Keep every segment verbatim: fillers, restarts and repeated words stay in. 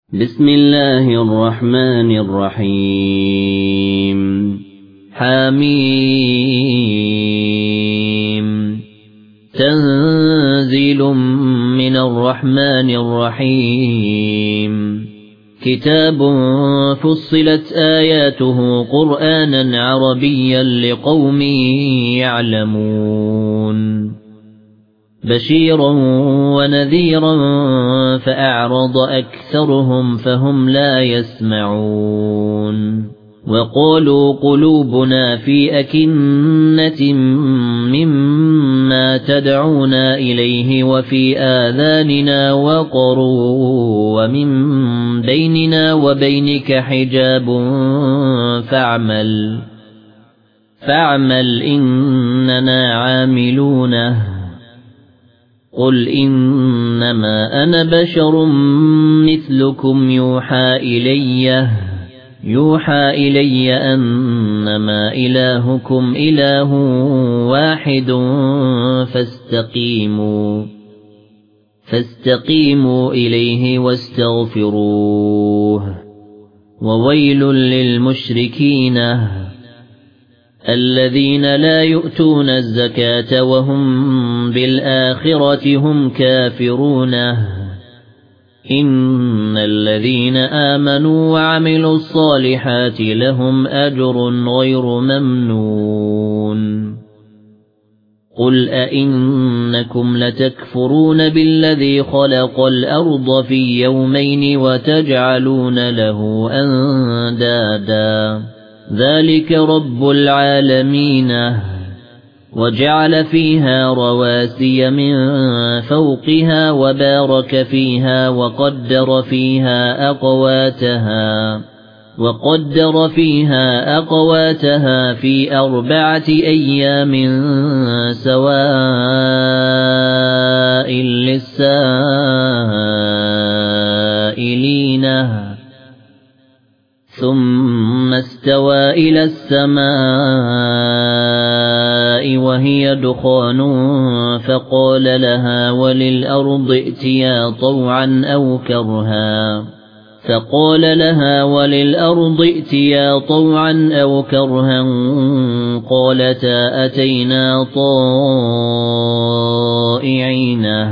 بسم الله الرحمن الرحيم حميم تنزيل من الرحمن الرحيم كتاب فصلت آياته قرآنا عربيا لقوم يعلمون بشيرا ونذيرا فأعرض أكثرهم فهم لا يسمعون وقالوا قلوبنا في أكنة مما تدعونا إليه وفي آذاننا وقر ومن بيننا وبينك حجاب فاعمل فاعمل إننا عاملونه قل إنما أنا بشر مثلكم يوحى إلي يوحى إلي أنما إلهكم إله واحد فاستقيموا فاستقيموا إليه واستغفروه وويل للمشركين الذين لا يؤتون الزكاة وهم بالآخرة هم كافرون إن الذين آمنوا وعملوا الصالحات لهم أجر غير ممنون قل أئنكم لتكفرون بالذي خلق الأرض في يومين وتجعلون له أندادا ذلك رب العالمين وجعل فيها رواسي من فوقها وبارك فيها وقدر فيها أقواتها وقدر فيها أقواتها في أربعة أيام سواء للسائلين ثم استوى إلى السماء وهي دخان فقال لها وللأرض ائتيا طوعا أو كرها فقال لها وللأرض ائتيا طوعا أو كرها قالتا أتينا طائعين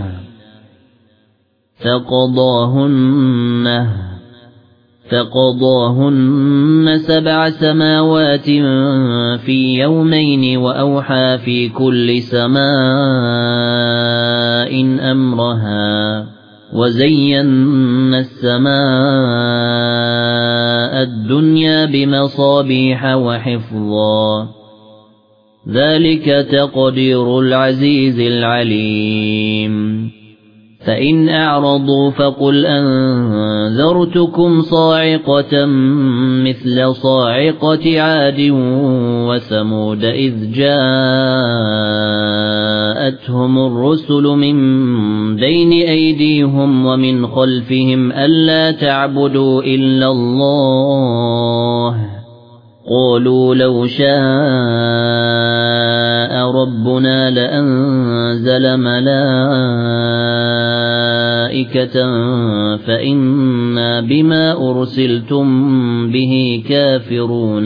فقضاهن فقضاهن سبع سماوات في يومين وأوحى في كل سماء أمرها وزينا السماء الدنيا بمصابيح وحفظا ذلك تقدير العزيز العليم فإن أعرضوا فقل أنذرتكم صاعقة مثل صاعقة عاد وثمود إذ جاءتهم الرسل من بين أيديهم ومن خلفهم ألا تعبدوا إلا الله قالوا لو شاء ربنا لأنزل ملائكة فإنا بما أرسلتم به كافرون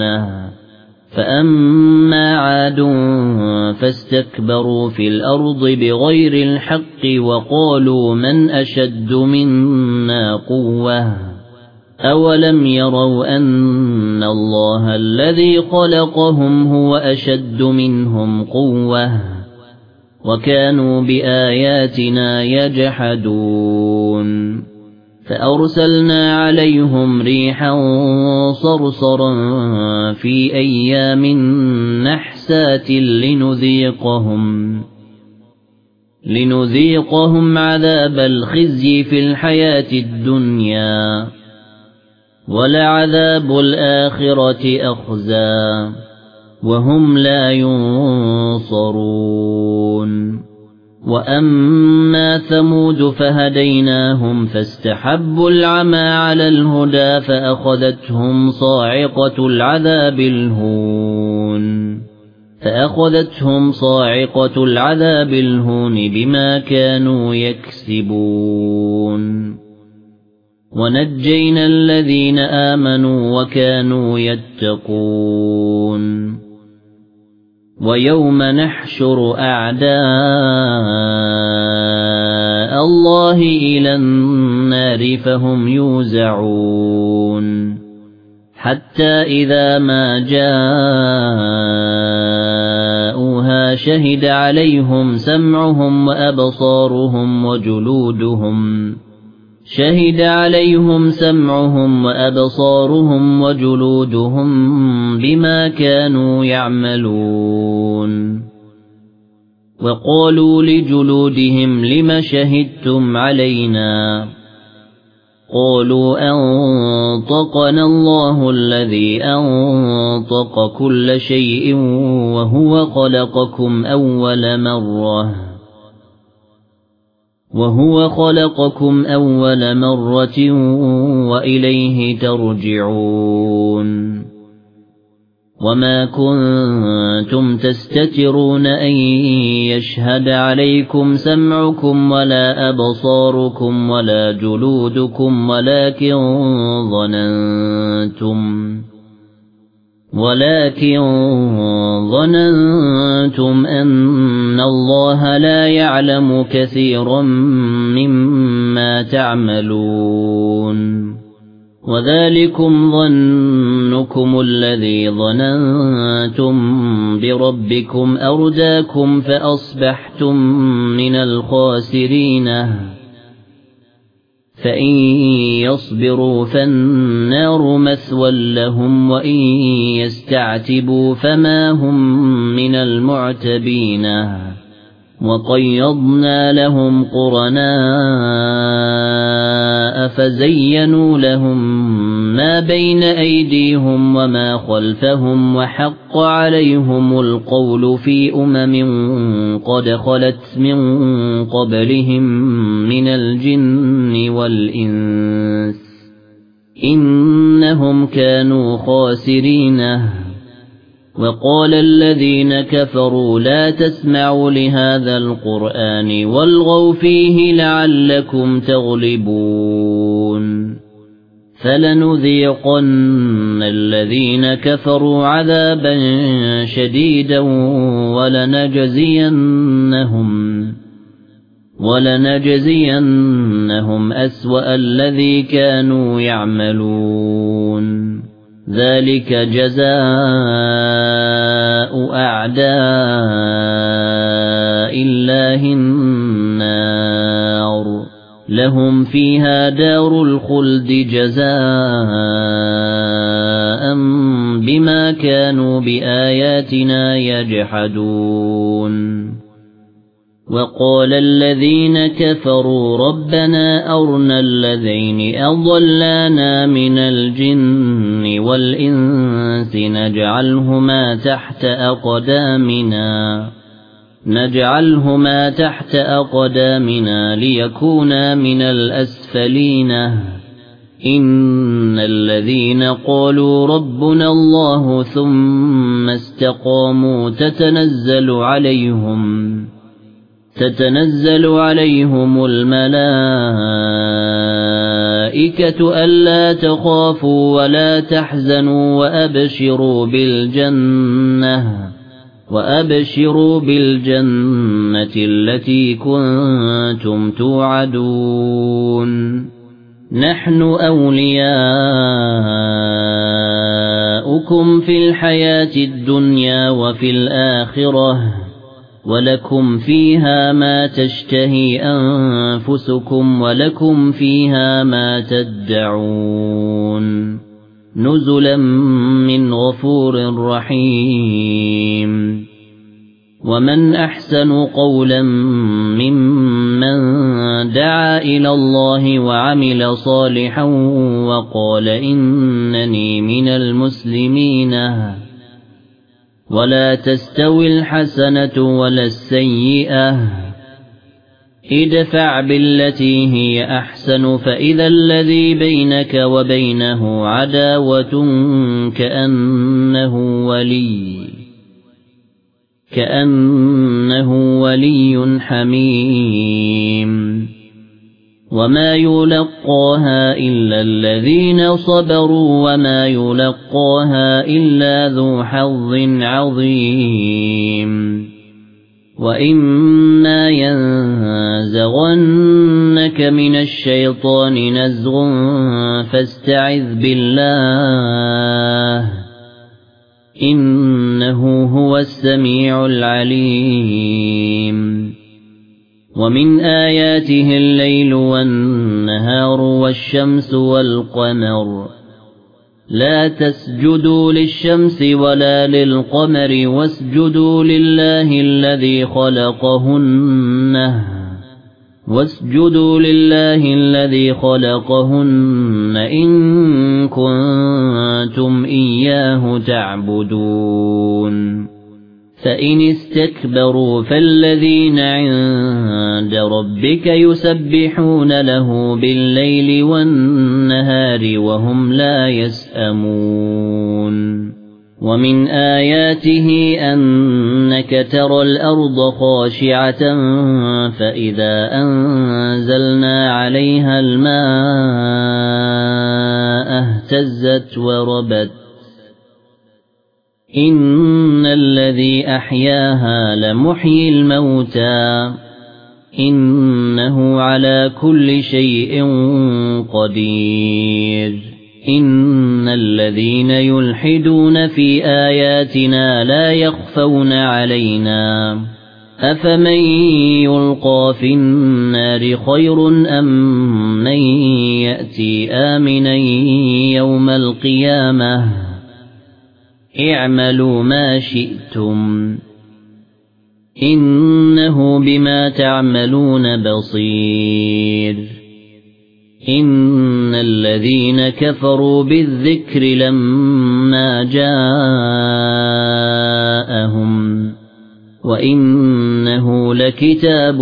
فأما عاد فاستكبروا في الأرض بغير الحق وقالوا من أشد منا قوة أولم يروا أن الله الذي خلقهم هو أشد منهم قوة وكانوا بآياتنا يجحدون فأرسلنا عليهم ريحا صرصرا في أيام نحسات لنذيقهم لنذيقهم عذاب الخزي في الحياة الدنيا ولعذاب الآخرة أخزى وهم لا ينصرون وأما ثمود فهديناهم فاستحبوا العمى على الهدى فأخذتهم صاعقة العذاب الهون فأخذتهم صاعقة العذاب الهون بما كانوا يكسبون ونجينا الذين آمنوا وكانوا يتقون ويوم نحشر أعداء الله إلى النار فهم يوزعون حتى إذا ما جاءوها شهد عليهم سمعهم وأبصارهم وجلودهم شهد عليهم سمعهم وأبصارهم وجلودهم بما كانوا يعملون وقالوا لجلودهم لم شهدتم علينا قالوا أنطقنا الله الذي أنطق كل شيء وهو خلقكم أول مرة وهو خلقكم أول مرة وإليه ترجعون وما كنتم تستترون أن يشهد عليكم سمعكم ولا أبصاركم ولا جلودكم ولكن ظننتم ولكن ظننتم أن الله لا يعلم كثيرا مما تعملون وذلكم ظنكم الذي ظننتم بربكم أرداكم فأصبحتم من الخاسرين فإن يصبروا فالنار مثوى لهم وإن يستعتبوا فما هم من المعتبين وقيضنا لهم قرناء فزينوا لهم ما بين أيديهم وما خلفهم وحق عليهم القول في أمم قد خلت من قبلهم من الجن والإنس إنهم كانوا خاسرين وقال الذين كفروا لا تسمعوا لهذا القرآن والغوا فيه لعلكم تغلبون فلنذيقن الذين كفروا عذابا شديدا ولنجزينهم ولنجزينهم أسوأ الذي كانوا يعملون ذلك جزاء أعداء الله النار لهم فيها دار الخلد جزاء بما كانوا بآياتنا يجحدون وقال الذين كفروا ربنا أرنا الذين أضلانا من الجن والإنس نجعلهما تحت أقدامنا نجعلهما تحت أقدامنا ليكونا من الأسفلين إن الذين قالوا ربنا الله ثم استقاموا تتنزل عليهم تتنزل عليهم الملائكة ألا تخافوا ولا تحزنوا وأبشروا بالجنة وأبشروا بالجنة التي كنتم توعدون نحن أولياؤكم في الحياة الدنيا وفي الآخرة ولكم فيها ما تشتهي أنفسكم ولكم فيها ما تدعون نزلا من غفور رحيم ومن أحسن قولا ممن دعا إلى الله وعمل صالحا وقال إنني من المسلمين ولا تستوي الحسنة ولا السيئة ادفع بالتي هي أحسن فإذا الذي بينك وبينه عداوة كأنه ولي كأنه ولي حميم وما يلقاها إلا الذين صبروا وما يلقاها إلا ذو حظ عظيم وإما ينزغنك من الشيطان نزغ فاستعذ بالله إنه هو السميع العليم ومن آياته الليل والنهار والشمس والقمر لا تسجدوا للشمس ولا للقمر واسجدوا لله الذي خلقهن واسجدوا لله الذي خلقهن إن كنتم إياه تعبدون فإن استكبروا فالذين عند ربك يسبحون له بالليل والنهار وهم لا يسأمون ومن آياته أنك ترى الأرض خاشعة فإذا أنزلنا عليها الماء اهتزت وربت إن الذي أحياها لمحيي الموتى إنه على كل شيء قدير إن الذين يلحدون في آياتنا لا يخفون علينا أفمن يلقى في النار خير أم من يأتي آمنا يوم القيامة اعملوا ما شئتم إنه بما تعملون بصير إن الذين كفروا بالذكر لما جاءهم وإنه لكتاب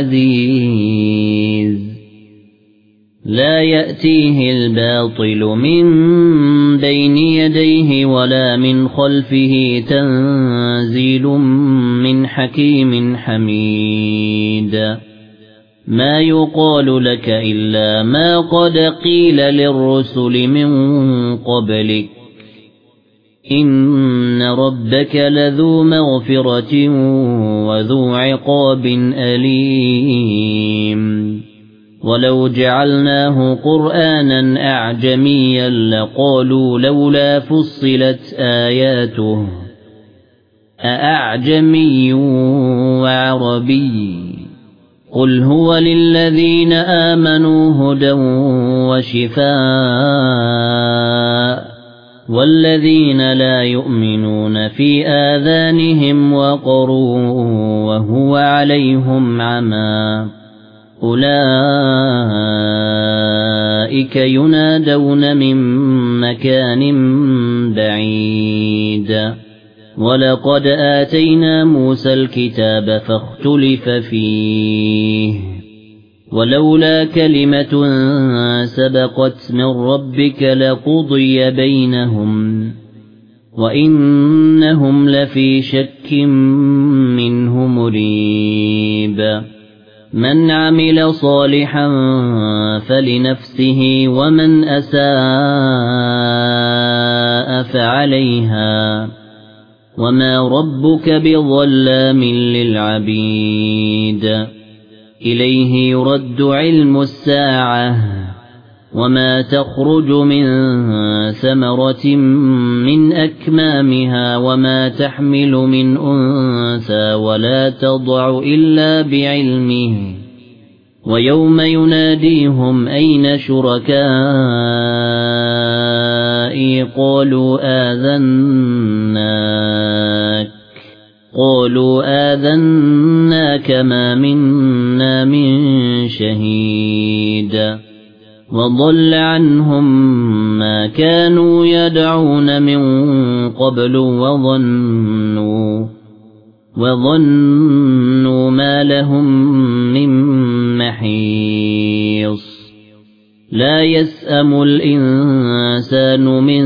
عزيز لا يأتيه الباطل من بين يديه ولا من خلفه تنزيل من حكيم حميد ما يقال لك إلا ما قد قيل للرسل من قبلك إن ربك لذو مغفرة وذو عقاب أليم ولو جعلناه قرآنا أعجميا لقالوا لولا فصلت آياته أأعجمي وعربي قل هو للذين آمنوا هدى وشفاء والذين لا يؤمنون في آذانهم وقر وهو عليهم عمى أولئك ينادون من مكان بعيد ولقد آتينا موسى الكتاب فاختلف فيه ولولا كلمة سبقت من ربك لقضي بينهم وإنهم لفي شك منه مريب من عمل صالحا فلنفسه ومن أساء فعليها وما ربك بظلام للعبيد إليه يرد علم الساعة وما تخرج من ثمرة من أكمامها وما تحمل من أنثى ولا تضع إلا بعلمه ويوم يناديهم أين شركائي قالوا آذناك قالوا آذناك ما منا من شهيد وضل عنهم ما كانوا يدعون من قبل وظنوا وظنوا ما لهم من محيص لا يسأم الإنسان من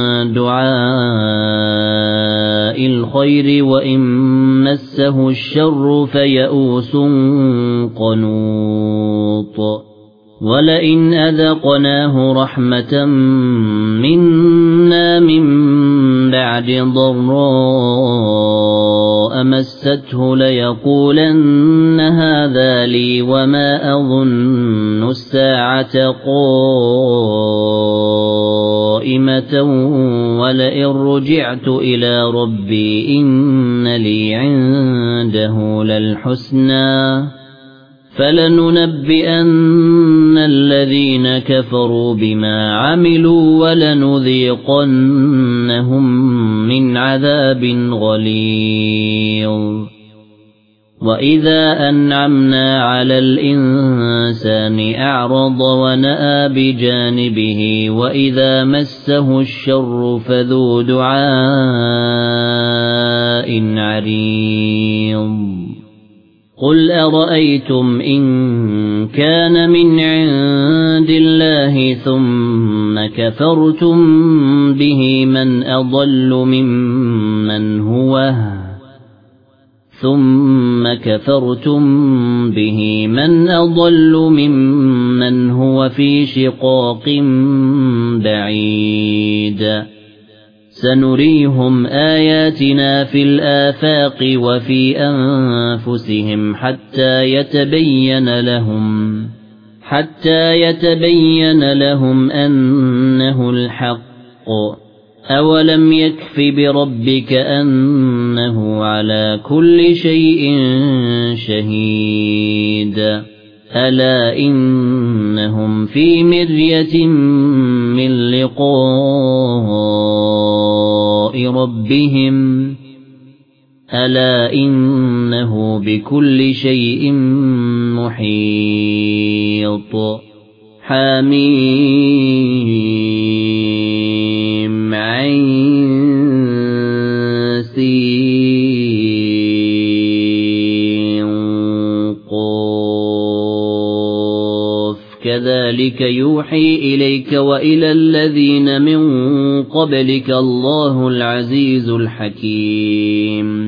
دعاء الخير وإن مسه الشر فيئوس قنوط ولئن أذقناه رحمة منا من بعد ضراء مسته ليقولن هذا لي وما أظن الساعة قائمة ولئن رجعت إلى ربي إن لي عنده للحسنى فلننبئن الذين كفروا بما عملوا ولنذيقنهم من عذاب غليظ وإذا أنعمنا على الإنسان أعرض ونأى بجانبه وإذا مسه الشر فذو دعاء عريض قل أرأيتم إن كان من عند الله ثم كفرتم به من أضل ممن هو ثم كفرتم به من أضل ممن هو في شقاق بعيد سنريهم آياتنا في الآفاق وفي أنفسهم حتى يتبين لهم حتى يتبين لهم أنه الحق أولم يكف بربك أنه على كل شيء شهيد ألا إنهم في مرية من لقاء ربهم ألا إنه بكل شيء محيط حميم عين كذلك يوحي إليك وإلى الذين من قبلك الله العزيز الحكيم